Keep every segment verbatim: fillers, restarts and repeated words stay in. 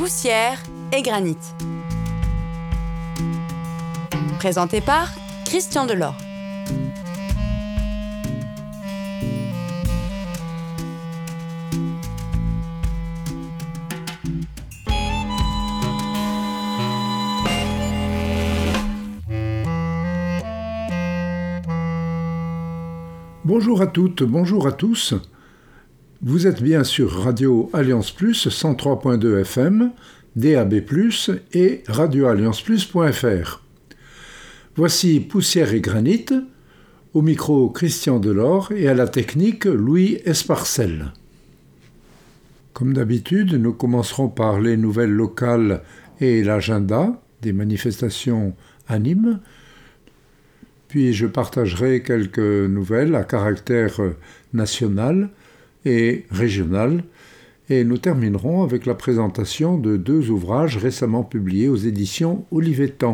Poussière et granit. Présenté par Christian Delort. Bonjour à toutes, bonjour à tous. Vous êtes bien sur Radio Alliance Plus cent trois point deux F M, D A B plus, et radio alliance plus point F R. Voici Poussière et granit, au micro Christian Delort et à la technique Louis Esparcel. Comme d'habitude, nous commencerons par les nouvelles locales et l'agenda des manifestations à Nîmes. Puis je partagerai quelques nouvelles à caractère national et régional. Et nous terminerons avec la présentation de deux ouvrages récemment publiés aux éditions Olivetan.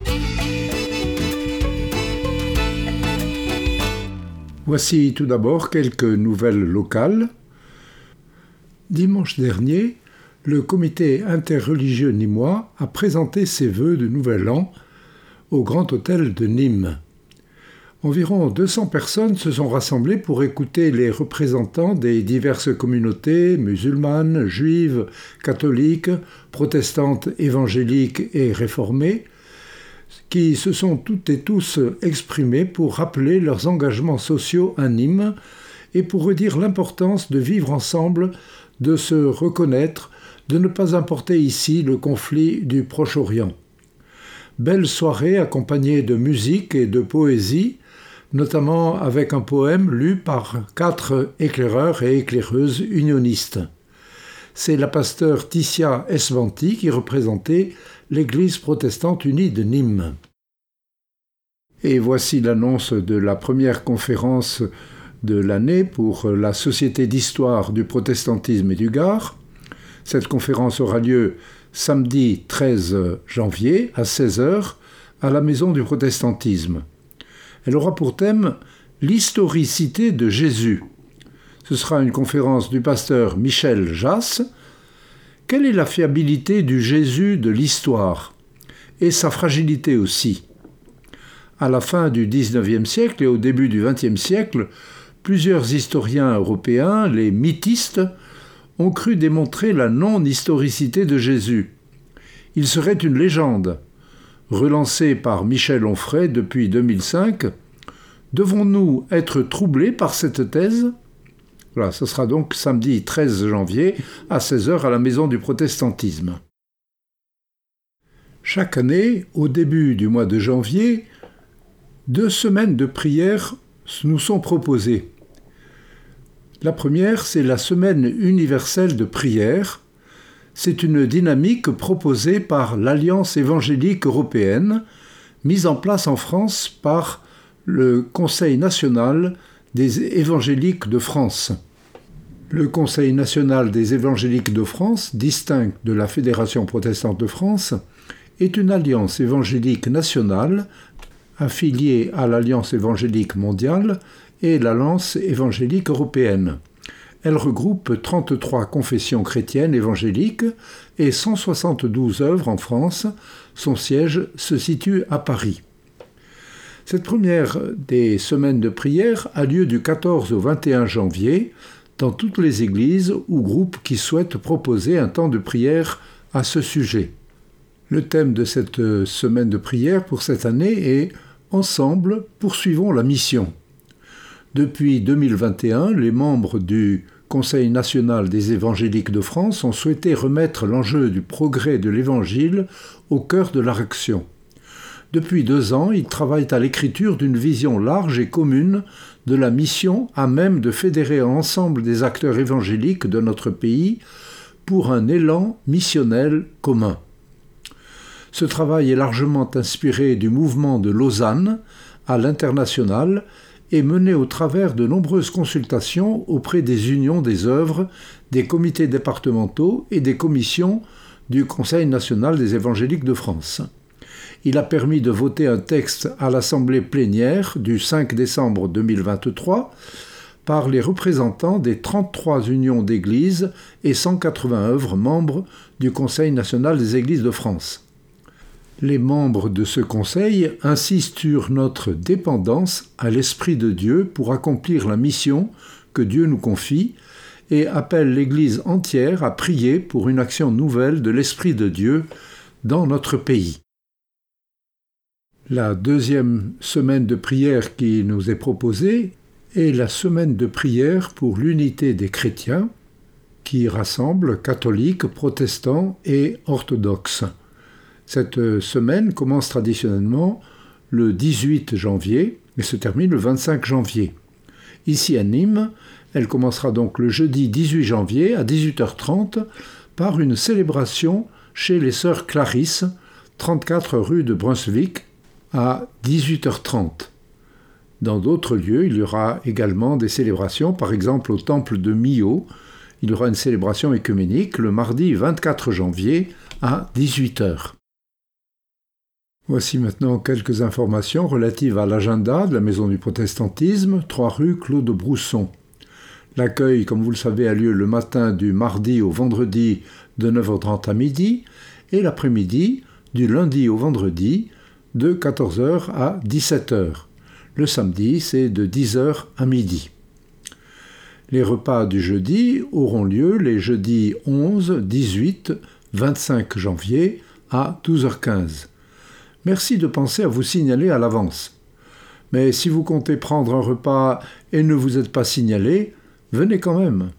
Voici tout d'abord quelques nouvelles locales. Dimanche dernier, le comité interreligieux nîmois a présenté ses vœux de Nouvel An au Grand Hôtel de Nîmes. Environ deux cents personnes se sont rassemblées pour écouter les représentants des diverses communautés musulmanes, juives, catholiques, protestantes, évangéliques et réformées, qui se sont toutes et tous exprimés pour rappeler leurs engagements sociaux à Nîmes et pour redire l'importance de vivre ensemble, de se reconnaître, de ne pas importer ici le conflit du Proche-Orient. Belle soirée accompagnée de musique et de poésie, notamment avec un poème lu par quatre éclaireurs et éclaireuses unionistes. C'est la pasteure Ticia Esbanti qui représentait l'Église protestante unie de Nîmes. Et voici l'annonce de la première conférence de l'année pour la Société d'histoire du protestantisme et du Gard. Cette conférence aura lieu samedi treize janvier à seize heures à la Maison du protestantisme. Elle aura pour thème l'historicité de Jésus. Ce sera une conférence du pasteur Michel Jass. Quelle est la fiabilité du Jésus de l'histoire et sa fragilité aussi? À la fin du dix-neuvième siècle et au début du vingtième siècle, plusieurs historiens européens, les mythistes, ont cru démontrer la non-historicité de Jésus. Il serait une légende. Relancé par Michel Onfray depuis deux mille cinq, devons-nous être troublés par cette thèse? Voilà, ce sera donc samedi treize janvier à seize heures à la Maison du protestantisme. Chaque année, au début du mois de janvier, deux semaines de prière nous sont proposées. La première, c'est la Semaine universelle de prière. C'est une dynamique proposée par l'Alliance évangélique européenne, mise en place en France par le Conseil national des évangéliques de France. Le Conseil national des évangéliques de France, distinct de la Fédération protestante de France, est une alliance évangélique nationale affiliée à l'Alliance évangélique mondiale et l'Alliance évangélique européenne. Elle regroupe trente-trois confessions chrétiennes évangéliques et cent soixante-douze œuvres en France. Son siège se situe à Paris. Cette première des semaines de prière a lieu du quatorze au vingt et un janvier dans toutes les églises ou groupes qui souhaitent proposer un temps de prière à ce sujet. Le thème de cette semaine de prière pour cette année est « Ensemble, poursuivons la mission ». Depuis deux mille vingt et un, les membres du Conseil national des évangéliques de France ont souhaité remettre l'enjeu du progrès de l'Évangile au cœur de leur action. Depuis deux ans, ils travaillent à l'écriture d'une vision large et commune de la mission à même de fédérer ensemble des acteurs évangéliques de notre pays pour un élan missionnel commun. Ce travail est largement inspiré du mouvement de Lausanne à l'international et mené au travers de nombreuses consultations auprès des unions des œuvres, des comités départementaux et des commissions du Conseil national des évangéliques de France. Il a permis de voter un texte à l'Assemblée plénière du cinq décembre deux mille vingt-trois par les représentants des trente-trois unions d'églises et cent quatre-vingts œuvres membres du Conseil national des églises de France. Les membres de ce conseil insistent sur notre dépendance à l'Esprit de Dieu pour accomplir la mission que Dieu nous confie et appellent l'Église entière à prier pour une action nouvelle de l'Esprit de Dieu dans notre pays. La deuxième semaine de prière qui nous est proposée est la semaine de prière pour l'unité des chrétiens qui rassemble catholiques, protestants et orthodoxes. Cette semaine commence traditionnellement le dix-huit janvier et se termine le vingt-cinq janvier. Ici à Nîmes, elle commencera donc le jeudi dix-huit janvier à dix-huit heures trente par une célébration chez les sœurs Clarisse, trente-quatre rue de Brunswick, à dix-huit heures trente. Dans d'autres lieux, il y aura également des célébrations, par exemple au temple de Millau, il y aura une célébration œcuménique le mardi vingt-quatre janvier à dix-huit heures. Voici maintenant quelques informations relatives à l'agenda de la Maison du Protestantisme, trois rue Claude Brousson. L'accueil, comme vous le savez, a lieu le matin du mardi au vendredi de neuf heures trente à midi et l'après-midi du lundi au vendredi de quatorze heures à dix-sept heures. Le samedi, c'est de dix heures à midi. Les repas du jeudi auront lieu les jeudis onze, dix-huit, vingt-cinq janvier à douze heures quinze. Merci de penser à vous signaler à l'avance. Mais si vous comptez prendre un repas et ne vous êtes pas signalé, venez quand même.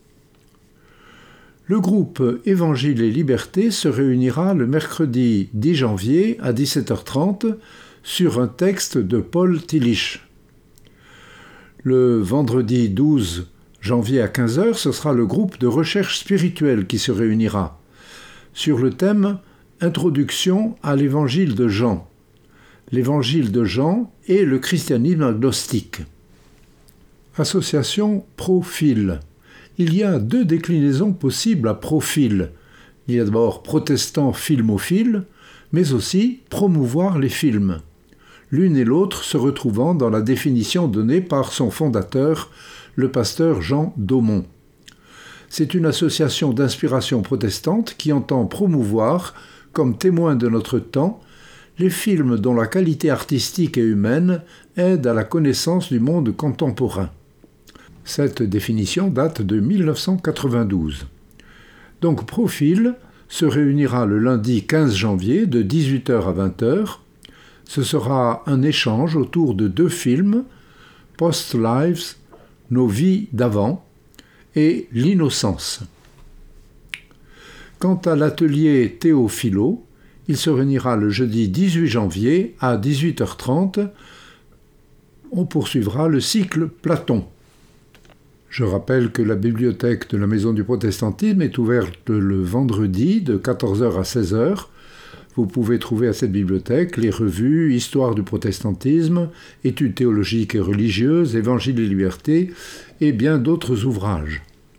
Le groupe Évangile et Liberté se réunira le mercredi dix janvier à dix-sept heures trente sur un texte de Paul Tillich. Le vendredi douze janvier à quinze heures, ce sera le groupe de recherche spirituelle qui se réunira sur le thème Introduction à l'Évangile de Jean. L'Évangile de Jean et le christianisme agnostique. Association Profil. Il y a deux déclinaisons possibles à profil. Il y a d'abord protestant filmophile, mais aussi promouvoir les films. L'une et l'autre se retrouvant dans la définition donnée par son fondateur, le pasteur Jean Daumont. C'est une association d'inspiration protestante qui entend promouvoir, comme témoin de notre temps, les films dont la qualité artistique et humaine aide à la connaissance du monde contemporain. Cette définition date de mille neuf cent quatre-vingt-douze. Donc Profil se réunira le lundi quinze janvier de dix-huit heures à vingt heures. Ce sera un échange autour de deux films, Post Lives, Nos vies d'avant et L'innocence. Quant à l'atelier Théophilo, il se réunira le jeudi dix-huit janvier à dix-huit heures trente. On poursuivra le cycle Platon. Je rappelle que la bibliothèque de la Maison du Protestantisme est ouverte le vendredi de quatorze heures à seize heures. Vous pouvez trouver à cette bibliothèque les revues Histoire du protestantisme, Études théologiques et religieuses, Évangile et liberté et bien d'autres ouvrages.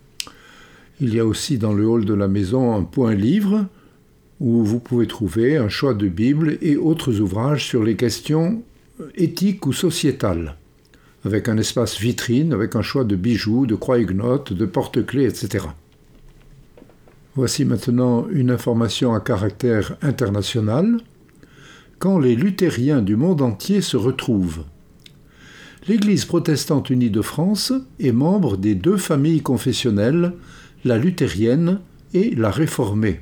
Il y a aussi dans le hall de la maison un point livre où vous pouvez trouver un choix de Bible et autres ouvrages sur les questions éthiques ou sociétales, avec un espace vitrine, avec un choix de bijoux, de croix-huguenotes, de porte-clés, et cetera. Voici maintenant une information à caractère international. Quand les luthériens du monde entier se retrouvent. L'Église protestante unie de France est membre des deux familles confessionnelles, la luthérienne et la réformée.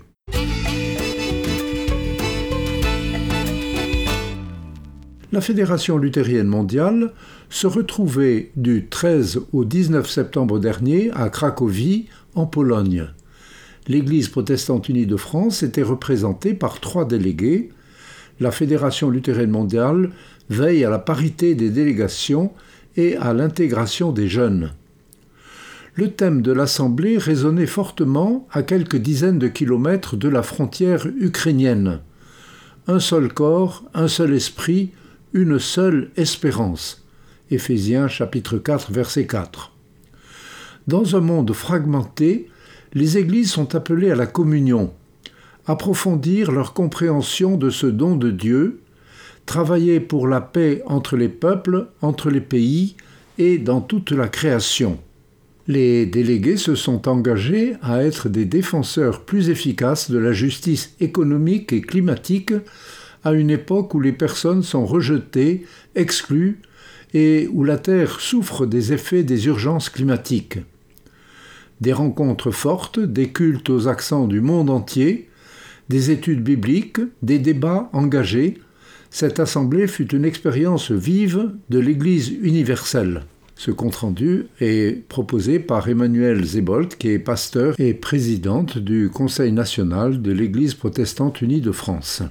La Fédération luthérienne mondiale se retrouvait du treize au dix-neuf septembre dernier à Cracovie, en Pologne. L'Église protestante unie de France était représentée par trois délégués. La Fédération luthérienne mondiale veille à la parité des délégations et à l'intégration des jeunes. Le thème de l'Assemblée résonnait fortement à quelques dizaines de kilomètres de la frontière ukrainienne. Un seul corps, un seul esprit, une seule espérance. Éphésiens chapitre quatre, verset quatre. Dans un monde fragmenté, les églises sont appelées à la communion, approfondir leur compréhension de ce don de Dieu, travailler pour la paix entre les peuples, entre les pays et dans toute la création. Les délégués se sont engagés à être des défenseurs plus efficaces de la justice économique et climatique à une époque où les personnes sont rejetées, exclues et où la Terre souffre des effets des urgences climatiques. Des rencontres fortes, des cultes aux accents du monde entier, des études bibliques, des débats engagés, cette assemblée fut une expérience vive de l'Église universelle. Ce compte-rendu est proposé par Emmanuelle Zebolt, qui est pasteur et présidente du Conseil national de l'Église protestante unie de France.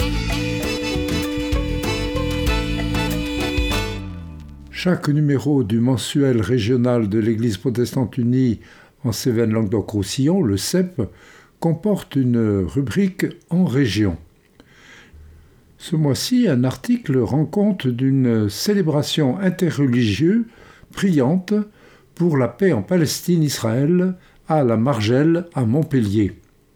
Chaque numéro du mensuel régional de l'Église protestante unie en Cévennes-Languedoc-Roussillon, le C E P, comporte une rubrique en région. Ce mois-ci, un article rend compte d'une célébration interreligieuse priante pour la paix en Palestine-Israël à la Margelle à Montpellier.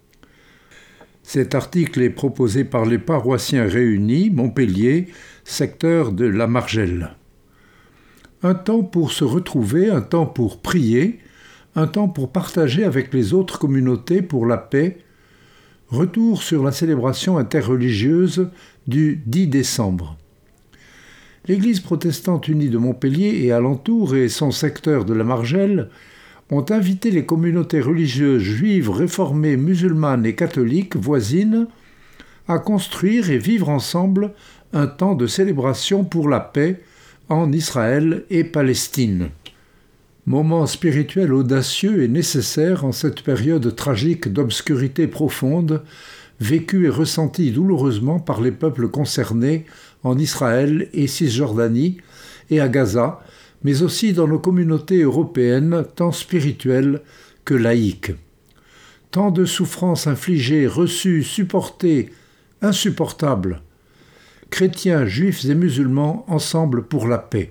Cet article est proposé par les paroissiens réunis, Montpellier, secteur de la Margelle. Un temps pour se retrouver, un temps pour prier, un temps pour partager avec les autres communautés pour la paix. Retour sur la célébration interreligieuse du dix décembre. L'Église protestante unie de Montpellier et alentour et son secteur de la Margelle ont invité les communautés religieuses juives, réformées, musulmanes et catholiques voisines à construire et vivre ensemble un temps de célébration pour la paix en Israël et Palestine. Moment spirituel audacieux et nécessaire en cette période tragique d'obscurité profonde, vécue et ressentie douloureusement par les peuples concernés en Israël et Cisjordanie et à Gaza, mais aussi dans nos communautés européennes, tant spirituelles que laïques. Tant de souffrances infligées, reçues, supportées, insupportables. Chrétiens, juifs et musulmans ensemble pour la paix.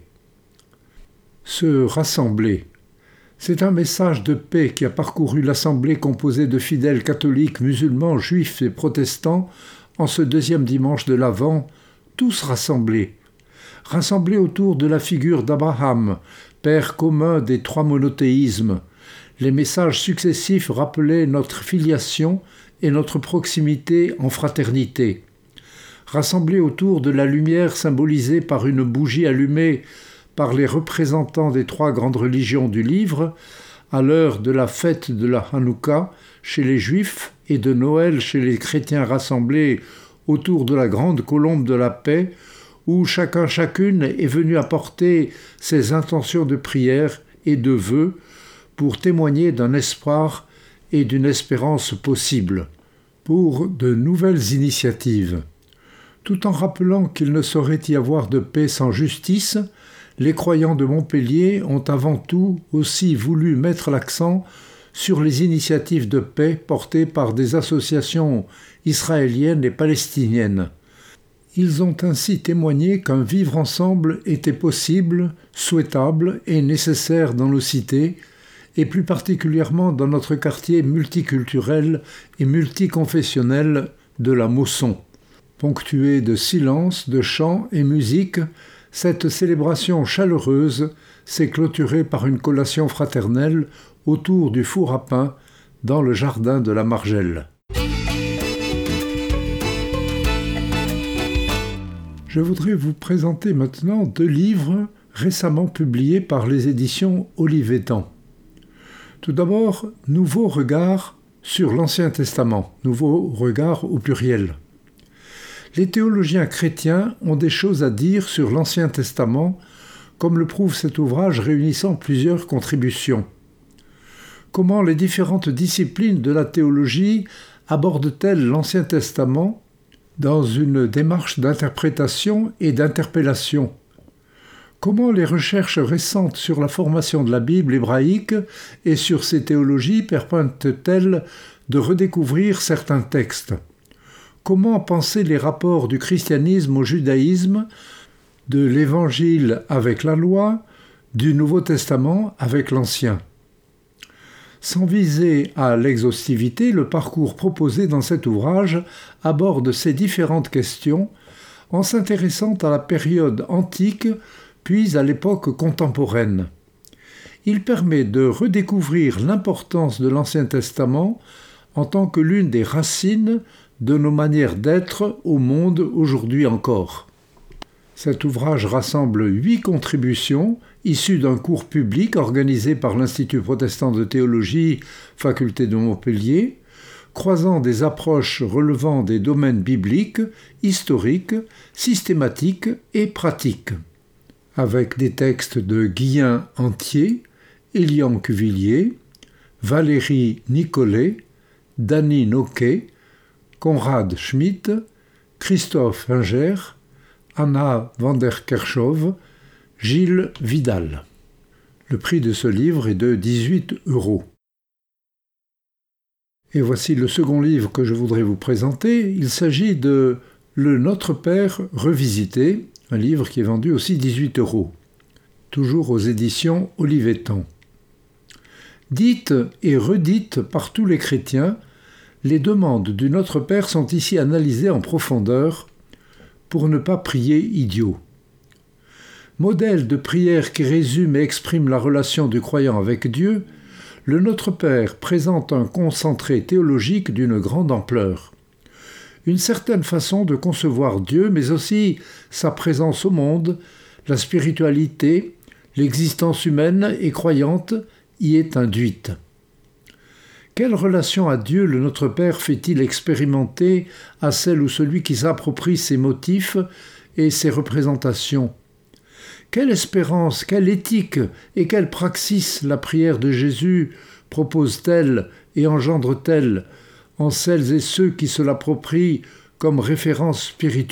Se rassembler. C'est un message de paix qui a parcouru l'assemblée composée de fidèles catholiques, musulmans, juifs et protestants en ce deuxième dimanche de l'Avent, tous rassemblés. Rassemblés autour de la figure d'Abraham, père commun des trois monothéismes. Les messages successifs rappelaient notre filiation et notre proximité en fraternité. Rassemblés autour de la lumière symbolisée par une bougie allumée par les représentants des trois grandes religions du livre, à l'heure de la fête de la Hanouka chez les Juifs et de Noël chez les chrétiens rassemblés autour de la grande colombe de la paix, où chacun chacune est venu apporter ses intentions de prière et de vœux pour témoigner d'un espoir et d'une espérance possible, pour de nouvelles initiatives. Tout en rappelant qu'il ne saurait y avoir de paix sans justice, les croyants de Montpellier ont avant tout aussi voulu mettre l'accent sur les initiatives de paix portées par des associations israéliennes et palestiniennes. Ils ont ainsi témoigné qu'un vivre ensemble était possible, souhaitable et nécessaire dans nos cités, et plus particulièrement dans notre quartier multiculturel et multiconfessionnel de la Mosson. Ponctuée de silence, de chants et musique, cette célébration chaleureuse s'est clôturée par une collation fraternelle autour du four à pain dans le jardin de la Margelle. Je voudrais vous présenter maintenant deux livres récemment publiés par les éditions Olivetan. Tout d'abord, Nouveau regard sur l'Ancien Testament, Nouveau regard au pluriel. Les théologiens chrétiens ont des choses à dire sur l'Ancien Testament, comme le prouve cet ouvrage réunissant plusieurs contributions. Comment les différentes disciplines de la théologie abordent-elles l'Ancien Testament dans une démarche d'interprétation et d'interpellation? Comment les recherches récentes sur la formation de la Bible hébraïque et sur ses théologies permettent-elles de redécouvrir certains textes? Comment penser les rapports du christianisme au judaïsme, de l'Évangile avec la loi, du Nouveau Testament avec l'Ancien? Sans viser à l'exhaustivité, le parcours proposé dans cet ouvrage aborde ces différentes questions en s'intéressant à la période antique puis à l'époque contemporaine. Il permet de redécouvrir l'importance de l'Ancien Testament en tant que l'une des racines de nos manières d'être au monde aujourd'hui encore. Cet ouvrage rassemble huit contributions issues d'un cours public organisé par l'Institut protestant de théologie, faculté de Montpellier, croisant des approches relevant des domaines bibliques, historiques, systématiques et pratiques. Avec des textes de Guillain Entier, Élian Cuvillier, Valérie Nicolet, Dany Noquet, Conrad Schmitt, Christophe Inger, Anna van der Kerchove, Gilles Vidal. Le prix de ce livre est de dix-huit euros. Et voici le second livre que je voudrais vous présenter. Il s'agit de Le Notre Père revisité, un livre qui est vendu aussi dix-huit euros, toujours aux éditions Olivetan. Dites et redites par tous les chrétiens, les demandes du Notre Père sont ici analysées en profondeur pour ne pas prier idiot. Modèle de prière qui résume et exprime la relation du croyant avec Dieu, le Notre Père présente un concentré théologique d'une grande ampleur. Une certaine façon de concevoir Dieu, mais aussi sa présence au monde, la spiritualité, l'existence humaine et croyante y est induite. Quelle relation à Dieu le Notre Père fait-il expérimenter à celle ou celui qui s'approprie ses motifs et ses représentations ? Quelle espérance, quelle éthique et quelle praxis la prière de Jésus propose-t-elle et engendre-t-elle en celles et ceux qui se l'approprient comme référence spirituelle ?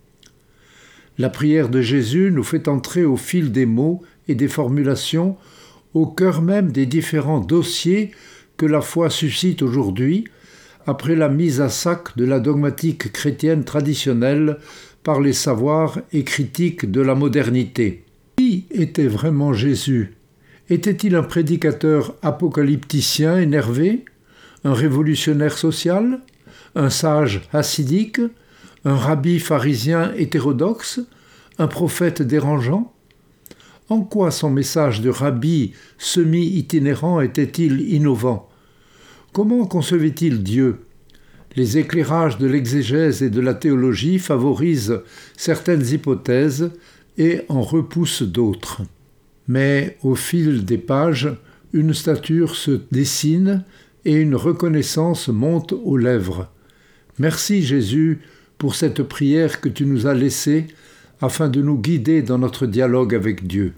La prière de Jésus nous fait entrer au fil des mots et des formulations, au cœur même des différents dossiers que la foi suscite aujourd'hui, après la mise à sac de la dogmatique chrétienne traditionnelle par les savoirs et critiques de la modernité. Qui était vraiment Jésus ? Était-il un prédicateur apocalypticien énervé ? Un révolutionnaire social ? Un sage hassidique ? Un rabbi pharisien hétérodoxe ? Un prophète dérangeant ? En quoi son message de rabbi semi-itinérant était-il innovant ? Comment concevait-il Dieu ? Les éclairages de l'exégèse et de la théologie favorisent certaines hypothèses et en repoussent d'autres. Mais au fil des pages, une stature se dessine et une reconnaissance monte aux lèvres. Merci Jésus pour cette prière que tu nous as laissée afin de nous guider dans notre dialogue avec Dieu.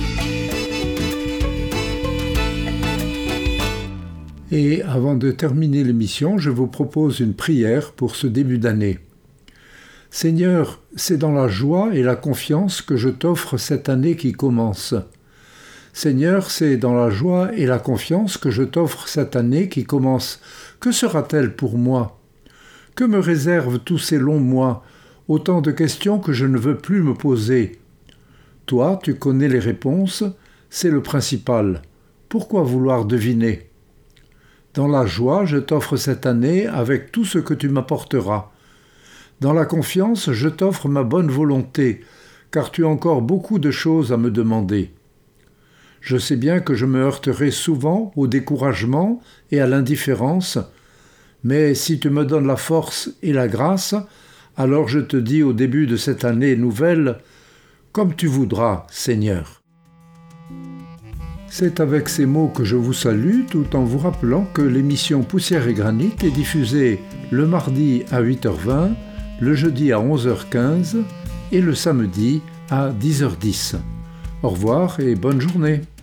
Et avant de terminer l'émission, je vous propose une prière pour ce début d'année. Seigneur, c'est dans la joie et la confiance que je t'offre cette année qui commence. Seigneur, c'est dans la joie et la confiance que je t'offre cette année qui commence. Que sera-t-elle pour moi ? Que me réservent tous ces longs mois ? Autant de questions que je ne veux plus me poser. Toi, tu connais les réponses, c'est le principal. Pourquoi vouloir deviner ? Dans la joie, je t'offre cette année avec tout ce que tu m'apporteras. Dans la confiance, je t'offre ma bonne volonté, car tu as encore beaucoup de choses à me demander. Je sais bien que je me heurterai souvent au découragement et à l'indifférence, mais si tu me donnes la force et la grâce, alors je te dis au début de cette année nouvelle, comme tu voudras, Seigneur. C'est avec ces mots que je vous salue, tout en vous rappelant que l'émission Poussière et Granit est diffusée le mardi à huit heures vingt, le jeudi à onze heures quinze et le samedi à dix heures dix. Au revoir et bonne journée.